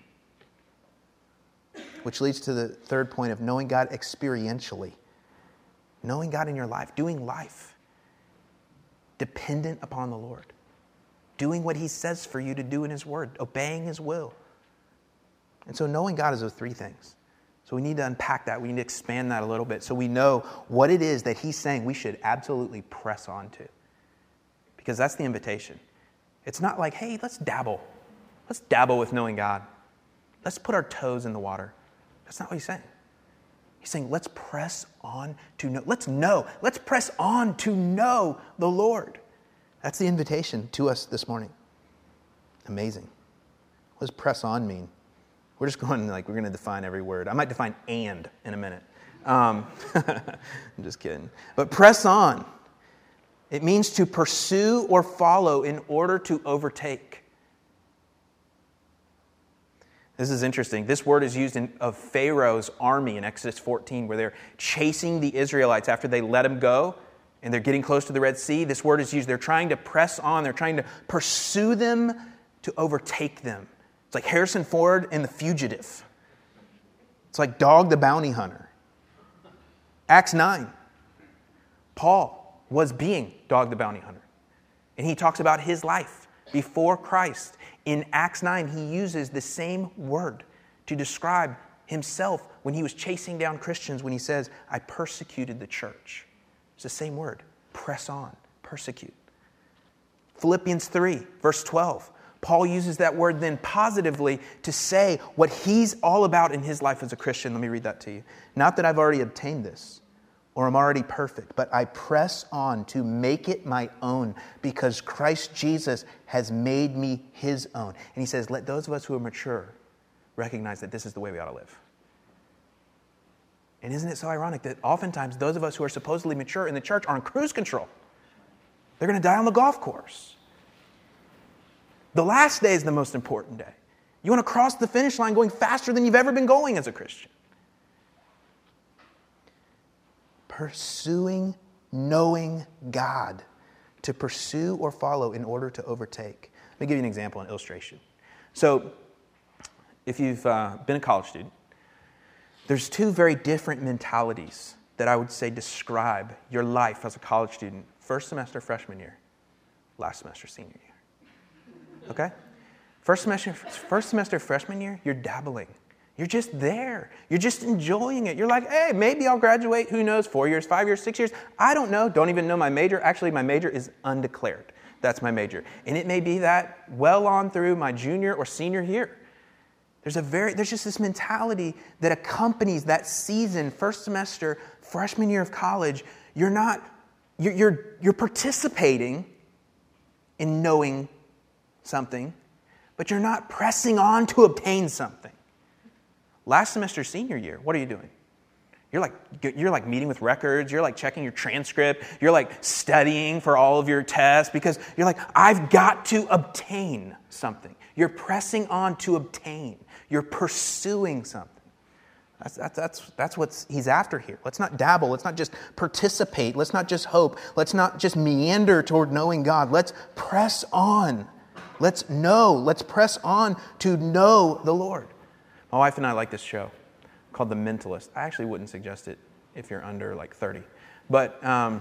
Which leads to the third point of knowing God experientially. Knowing God in your life, doing life dependent upon the Lord. Doing what He says for you to do in His Word, obeying His will. And so knowing God is those three things. So we need to unpack that. We need to expand that a little bit so we know what it is that He's saying we should absolutely press on to. Because that's the invitation. It's not like, hey, let's dabble. Let's dabble with knowing God. Let's put our toes in the water. That's not what He's saying. He's saying, let's press on to know. Let's know. Let's press on to know the Lord. That's the invitation to us this morning. Amazing. What does press on mean? We're just going like, we're going to define every word. I might define and in a minute. Um, I'm just kidding. But press on. It means to pursue or follow in order to overtake. This is interesting. This word is used in, of Pharaoh's army in Exodus fourteen, where they're chasing the Israelites after they let them go, and they're getting close to the Red Sea. This word is used. They're trying to press on. They're trying to pursue them to overtake them. It's like Harrison Ford in The Fugitive. It's like Dog the Bounty Hunter. Acts nine. Paul was being Dog the Bounty Hunter. And he talks about his life before Christ. In Acts nine, he uses the same word to describe himself when he was chasing down Christians when he says, I persecuted the church. It's the same word. Press on. Persecute. Philippians three, verse twelve. Paul uses that word then positively to say what he's all about in his life as a Christian. Let me read that to you. Not that I've already obtained this or I'm already perfect, but I press on to make it my own because Christ Jesus has made me his own. And he says, let those of us who are mature recognize that this is the way we ought to live. And isn't it so ironic that oftentimes those of us who are supposedly mature in the church are on cruise control? They're going to die on the golf course. The last day is the most important day. You want to cross the finish line going faster than you've ever been going as a Christian. Pursuing, knowing God. To pursue or follow in order to overtake. Let me give you an example, an illustration. So, if you've uh, been a college student, there's two very different mentalities that I would say describe your life as a college student. First semester, freshman year. Last semester, senior year. Okay? First semester, first semester, freshman year, you're dabbling. You're just there. You're just enjoying it. You're like, hey, maybe I'll graduate. Who knows? Four years, five years, six years. I don't know. Don't even know my major. Actually, my major is undeclared. That's my major. And it may be that well on through my junior or senior year. There's a very, there's just this mentality that accompanies that season, first semester, freshman year of college. You're not, you're, you're, you're participating in knowing something, but you're not pressing on to obtain something. Last semester, senior year, what are you doing? You're like, you're like meeting with records. You're like checking your transcript. You're like studying for all of your tests because you're like, I've got to obtain something. You're pressing on to obtain. You're pursuing something. That's, that's, that's, that's what he's after here. Let's not dabble. Let's not just participate. Let's not just hope. Let's not just meander toward knowing God. Let's press on. Let's know. Let's press on to know the Lord. My wife and I like this show called The Mentalist. I actually wouldn't suggest it if you're under like thirty. But, um,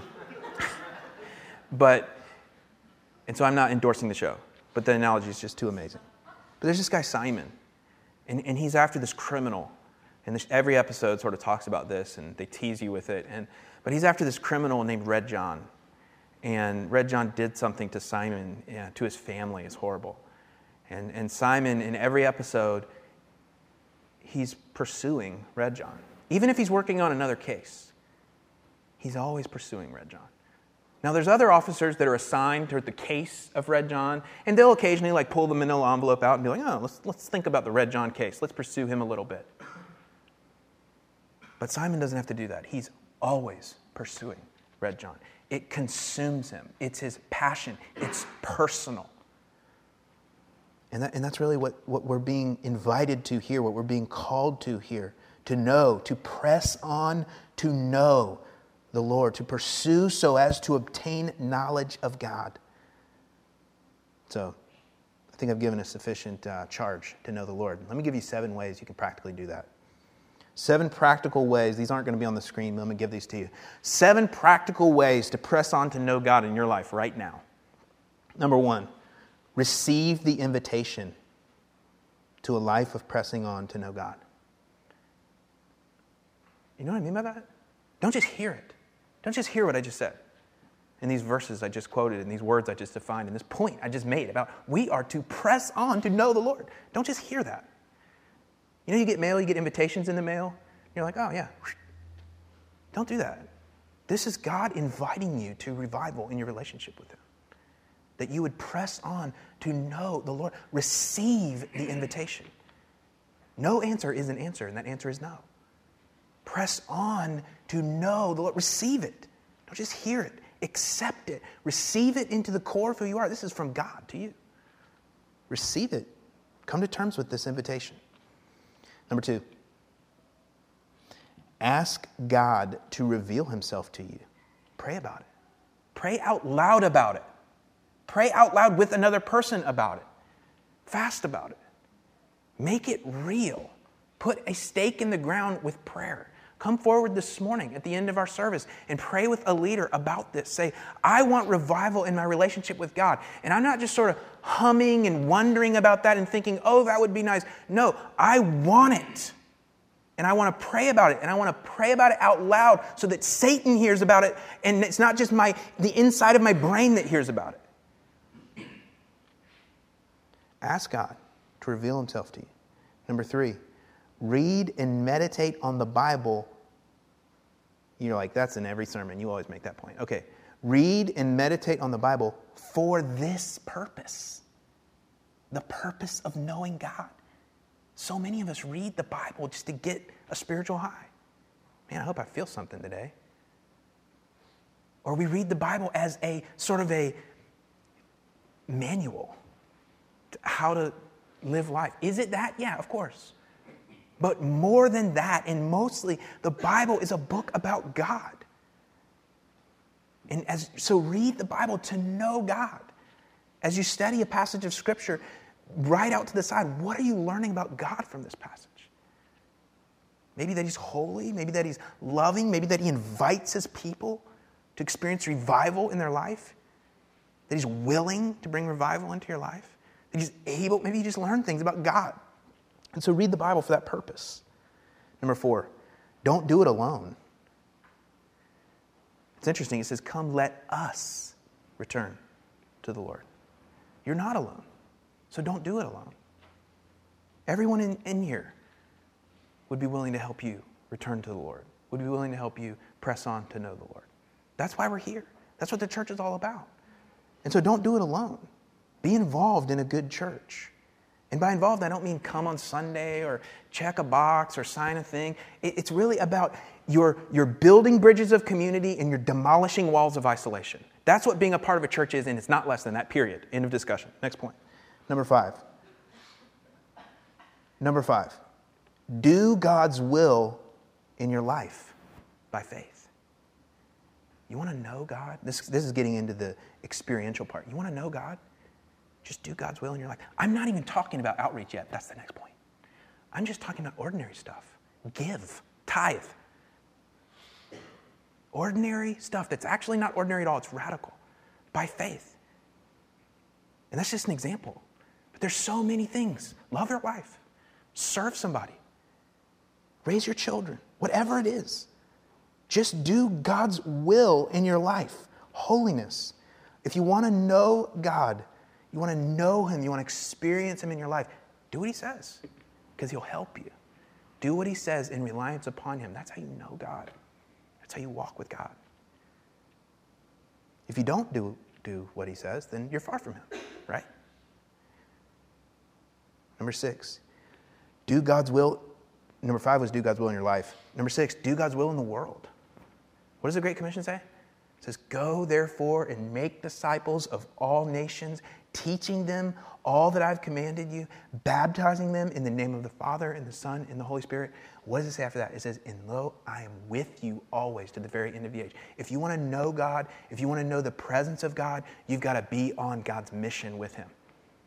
but, and so I'm not endorsing the show, but the analogy is just too amazing. But there's this guy, Simon, and, and he's after this criminal. And this, every episode sort of talks about this, and they tease you with it. And But he's after this criminal named Red John. And Red John did something to Simon, yeah, to his family. It's horrible. And, and Simon, in every episode, he's pursuing Red John. Even if he's working on another case, he's always pursuing Red John. Now, there's other officers that are assigned to the case of Red John, and they'll occasionally like pull the manila envelope out and be like, oh, let's, let's think about the Red John case. Let's pursue him a little bit. But Simon doesn't have to do that. He's always pursuing Red John. It consumes him. It's his passion. It's personal. And, that, and that's really what, what we're being invited to here, what we're being called to here, to know, to press on to know the Lord, to pursue so as to obtain knowledge of God. So, I think I've given a sufficient uh, charge to know the Lord. Let me give you seven ways you can practically do that. Seven practical ways. These aren't going to be on the screen, but let me give these to you. Seven practical ways to press on to know God in your life right now. Number one, receive the invitation to a life of pressing on to know God. You know what I mean by that? Don't just hear it. Don't just hear what I just said. In these verses I just quoted, in these words I just defined, in this point I just made about we are to press on to know the Lord. Don't just hear that. You know, you get mail, you get invitations in the mail. You're like, oh, yeah. Don't do that. This is God inviting you to revival in your relationship with Him. That you would press on to know the Lord. Receive the invitation. No answer is an answer, and that answer is no. Press on to know the Lord. Receive it. Don't just hear it. Accept it. Receive it into the core of who you are. This is from God to you. Receive it. Come to terms with this invitation. Number two, ask God to reveal himself to you. Pray about it. Pray out loud about it. Pray out loud with another person about it. Fast about it. Make it real. Put a stake in the ground with prayer. Come forward this morning at the end of our service and pray with a leader about this. Say, I want revival in my relationship with God. And I'm not just sort of humming and wondering about that and thinking, oh, that would be nice. No, I want it. And I want to pray about it. And I want to pray about it out loud so that Satan hears about it. And it's not just my the inside of my brain that hears about it. Ask God to reveal himself to you. Number three, read and meditate on the Bible. You're like, that's in every sermon. You always make that point. Okay. Read and meditate on the Bible for this purpose. The purpose of knowing God. So many of us read the Bible just to get a spiritual high. Man, I hope I feel something today. Or we read the Bible as a sort of a manual to how to live life. Is it that? Yeah, of course. But more than that, and mostly, the Bible is a book about God. And as so read the Bible to know God. As you study a passage of Scripture, write out to the side, what are you learning about God from this passage? Maybe that he's holy, maybe that he's loving, maybe that he invites his people to experience revival in their life, that he's willing to bring revival into your life, that he's able, maybe you just learn things about God. And so read the Bible for that purpose. Number four, don't do it alone. It's interesting. It says, come, let us return to the Lord. You're not alone, so don't do it alone. Everyone in, in here would be willing to help you return to the Lord, would be willing to help you press on to know the Lord. That's why we're here. That's what the church is all about. And so don't do it alone. Be involved in a good church. And by involved, I don't mean come on Sunday or check a box or sign a thing. It's really about you're, you're building bridges of community and you're demolishing walls of isolation. That's what being a part of a church is, and it's not less than that, period. End of discussion. Next point. Number five. Number five. Do God's will in your life by faith. You want to know God? This, this is getting into the experiential part. You want to know God? Just do God's will in your life. I'm not even talking about outreach yet. That's the next point. I'm just talking about ordinary stuff. Give. Tithe. Ordinary stuff that's actually not ordinary at all. It's radical. By faith. And that's just an example. But there's so many things. Love your wife. Serve somebody. Raise your children. Whatever it is. Just do God's will in your life. Holiness. If you want to know God, you want to know him, you want to experience him in your life, do what he says, because he'll help you. Do what he says in reliance upon him. That's how you know God. That's how you walk with God. If you don't do, do what he says, then you're far from him, right? Number six, do God's will. Number five was do God's will in your life. Number six, do God's will in the world. What does the Great Commission say? It says, go therefore and make disciples of all nations, teaching them all that I've commanded you, baptizing them in the name of the Father and the Son and the Holy Spirit. What does it say after that? It says, and lo, I am with you always to the very end of the age. If you want to know God, if you want to know the presence of God, you've got to be on God's mission with him.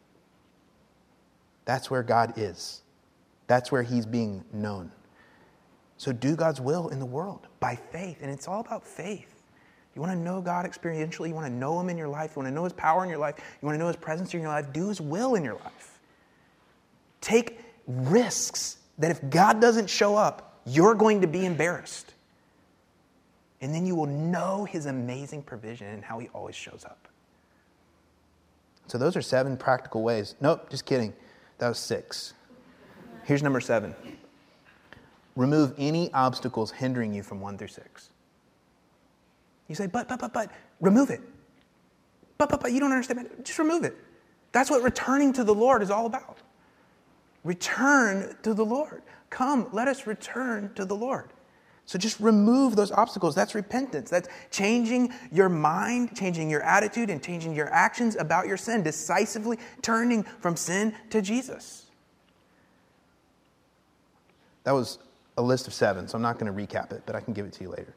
That's where God is. That's where he's being known. So do God's will in the world by faith. And it's all about faith. You want to know God experientially. You want to know him in your life. You want to know his power in your life. You want to know his presence in your life. Do his will in your life. Take risks that if God doesn't show up, you're going to be embarrassed. And then you will know his amazing provision and how he always shows up. So those are seven practical ways. Nope, just kidding. That was six. Here's number seven. Remove any obstacles hindering you from one through six. You say, but, but, but, but, remove it. But, but, but, you don't understand. Just remove it. That's what returning to the Lord is all about. Return to the Lord. Come, let us return to the Lord. So just remove those obstacles. That's repentance. That's changing your mind, changing your attitude, and changing your actions about your sin. Decisively turning from sin to Jesus. That was a list of seven, so I'm not going to recap it, but I can give it to you later.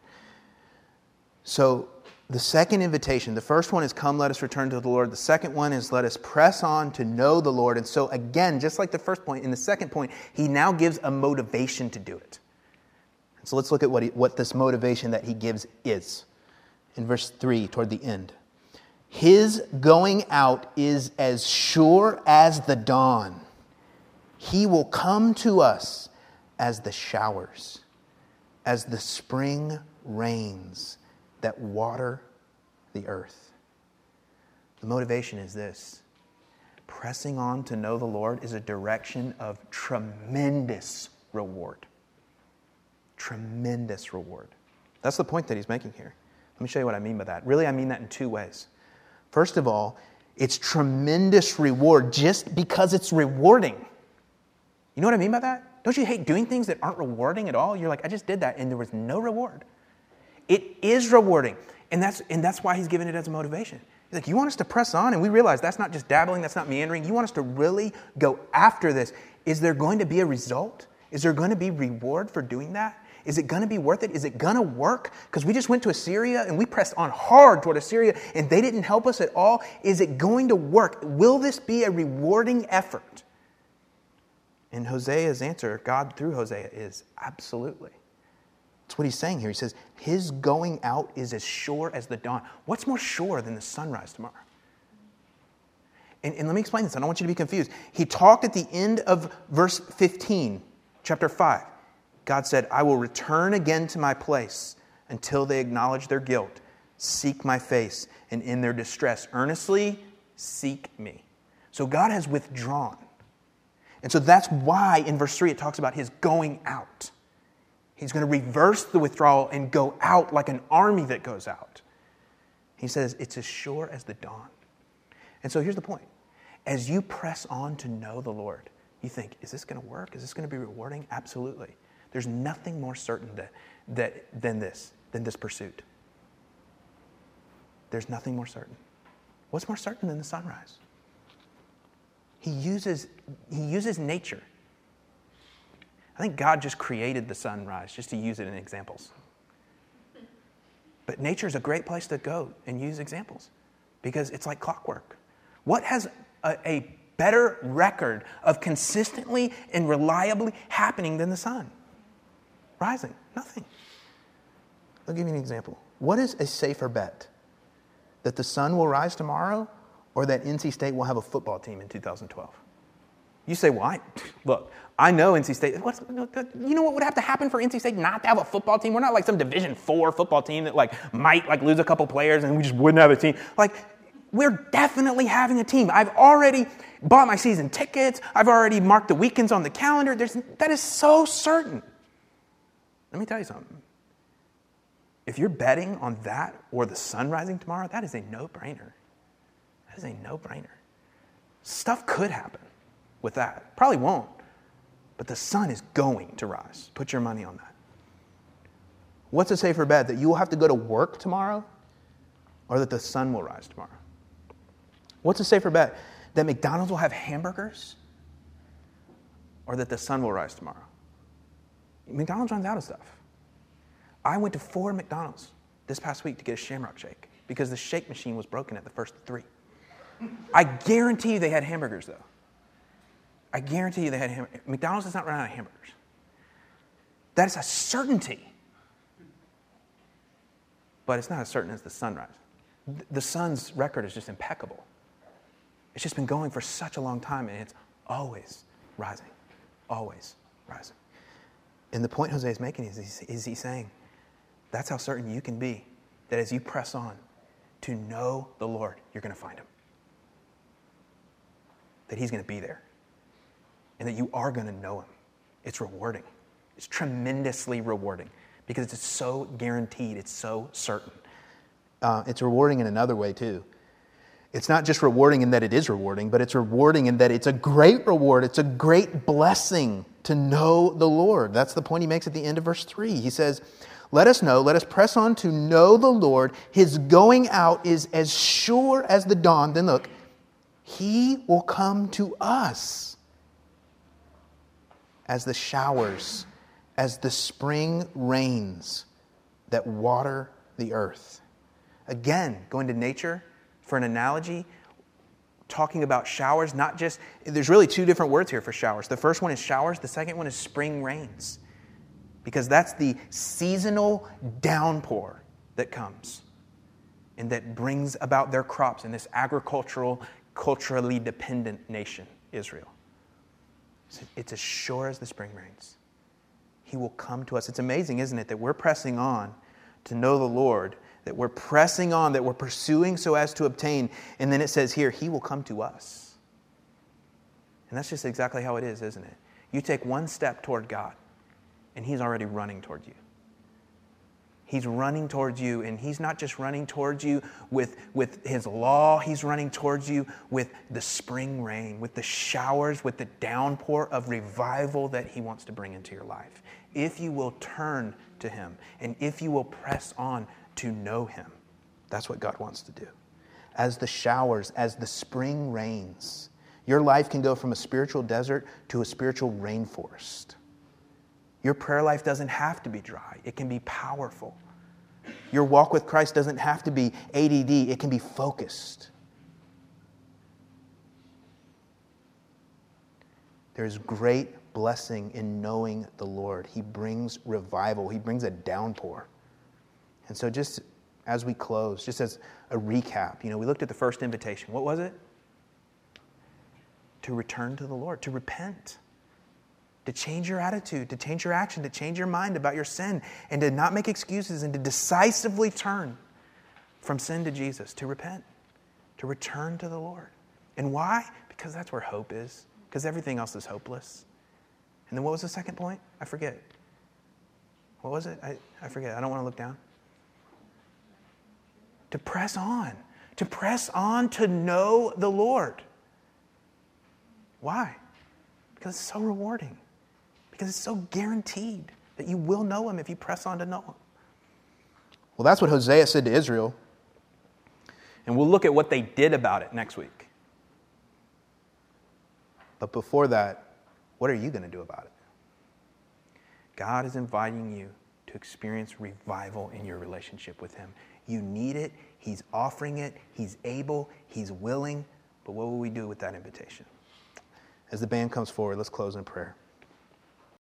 So the second invitation, the first one is come, let us return to the Lord. The second one is let us press on to know the Lord. And so again, just like the first point, in the second point, he now gives a motivation to do it. So let's look at what, he, what this motivation that he gives is. In verse three, toward the end. His going out is as sure as the dawn. He will come to us as the showers, as the spring rains that water the earth. The motivation is this. Pressing on to know the Lord is a direction of tremendous reward. Tremendous reward. That's the point that he's making here. Let me show you what I mean by that. Really, I mean that in two ways. First of all, it's tremendous reward just because it's rewarding. You know what I mean by that? Don't you hate doing things that aren't rewarding at all? You're like, I just did that and there was no reward. It is rewarding. And that's and that's why he's giving it as a motivation. He's like, you want us to press on? And we realize that's not just dabbling, that's not meandering. You want us to really go after this. Is there going to be a result? Is there going to be reward for doing that? Is it going to be worth it? Is it going to work? Because we just went to Assyria and we pressed on hard toward Assyria and they didn't help us at all. Is it going to work? Will this be a rewarding effort? And Hosea's answer, God through Hosea, is absolutely. That's what he's saying here. He says, his going out is as sure as the dawn. What's more sure than the sunrise tomorrow? And, and let me explain this. I don't want you to be confused. He talked at the end of verse fifteen, chapter five. God said, I will return again to my place until they acknowledge their guilt, seek my face, and in their distress earnestly seek me. So God has withdrawn. And so that's why in verse three it talks about his going out. He's going to reverse the withdrawal and go out like an army that goes out. He says, it's as sure as the dawn. And so here's the point. As you press on to know the Lord, you think, is this going to work? Is this going to be rewarding? Absolutely. There's nothing more certain that, that, than this, than this pursuit. There's nothing more certain. What's more certain than the sunrise? He uses, he uses nature. I think God just created the sunrise just to use it in examples. But nature is a great place to go and use examples because it's like clockwork. What has a, a better record of consistently and reliably happening than the sun? Rising. Nothing. I'll give you an example. What is a safer bet? That the sun will rise tomorrow or that N C State will have a football team in two thousand twelve? You say, why? Look, I know N C State. What's, you know what would have to happen for N C State not to have a football team? We're not like some Division four football team that like might like lose a couple players and we just wouldn't have a team. Like, we're definitely having a team. I've already bought my season tickets. I've already marked the weekends on the calendar. There's, that is so certain. Let me tell you something. If you're betting on that or the sun rising tomorrow, that is a no-brainer. That is a no-brainer. Stuff could happen with that. Probably won't. But the sun is going to rise. Put your money on that. What's a safer bet? That you will have to go to work tomorrow or that the sun will rise tomorrow? What's a safer bet? That McDonald's will have hamburgers or that the sun will rise tomorrow? McDonald's runs out of stuff. I went to four McDonald's this past week to get a Shamrock Shake because the shake machine was broken at the first three. I guarantee you they had hamburgers, though. I guarantee you they had hamburgers. McDonald's does not run out of hamburgers. That is a certainty. But it's not as certain as the sunrise. The sun's record is just impeccable. It's just been going for such a long time, and it's always rising. Always rising. And the point Hosea is making is he's, is he's saying, that's how certain you can be, that as you press on to know the Lord, you're going to find him. That he's going to be there. And that you are going to know him. It's rewarding. It's tremendously rewarding because it's so guaranteed. It's so certain. Uh, it's rewarding in another way, too. It's not just rewarding in that it is rewarding, but it's rewarding in that it's a great reward. It's a great blessing to know the Lord. That's the point he makes at the end of verse three. He says, let us know, let us press on to know the Lord. His going out is as sure as the dawn. Then look, he will come to us as the showers as the spring rains that water the earth. Again, going to nature for an analogy, talking about showers, not just, there's really two different words here for showers. The first one is showers, the second one is spring rains. Because that's the seasonal downpour that comes and that brings about their crops in this agricultural, culturally dependent nation, Israel. It's as sure as the spring rains. He will come to us. It's amazing, isn't it, that we're pressing on to know the Lord, that we're pressing on, that we're pursuing so as to obtain. And then it says here, He will come to us. And that's just exactly how it is, isn't it? You take one step toward God, and He's already running toward you. He's running towards you, and He's not just running towards you with, with His law. He's running towards you with the spring rain, with the showers, with the downpour of revival that He wants to bring into your life. If you will turn to Him, and if you will press on to know Him, that's what God wants to do. As the showers, as the spring rains, your life can go from a spiritual desert to a spiritual rainforest. Your prayer life doesn't have to be dry. It can be powerful. Your walk with Christ doesn't have to be A D D. It can be focused. There's great blessing in knowing the Lord. He brings revival. He brings a downpour. And so just as we close, just as a recap, you know, we looked at the first invitation. What was it? To return to the Lord, to repent. To change your attitude, to change your action, to change your mind about your sin, and to not make excuses, and to decisively turn from sin to Jesus, to repent, to return to the Lord. And why? Because that's where hope is, because everything else is hopeless. And then what was the second point? I forget. What was it? I, I forget. I don't want to look down. To press on, to press on to know the Lord. Why? Because it's so rewarding. Because it's so guaranteed that you will know Him if you press on to know Him. Well, that's what Hosea said to Israel. And we'll look at what they did about it next week. But before that, what are you going to do about it? God is inviting you to experience revival in your relationship with Him. You need it. He's offering it. He's able. He's willing. But what will we do with that invitation? As the band comes forward, let's close in prayer.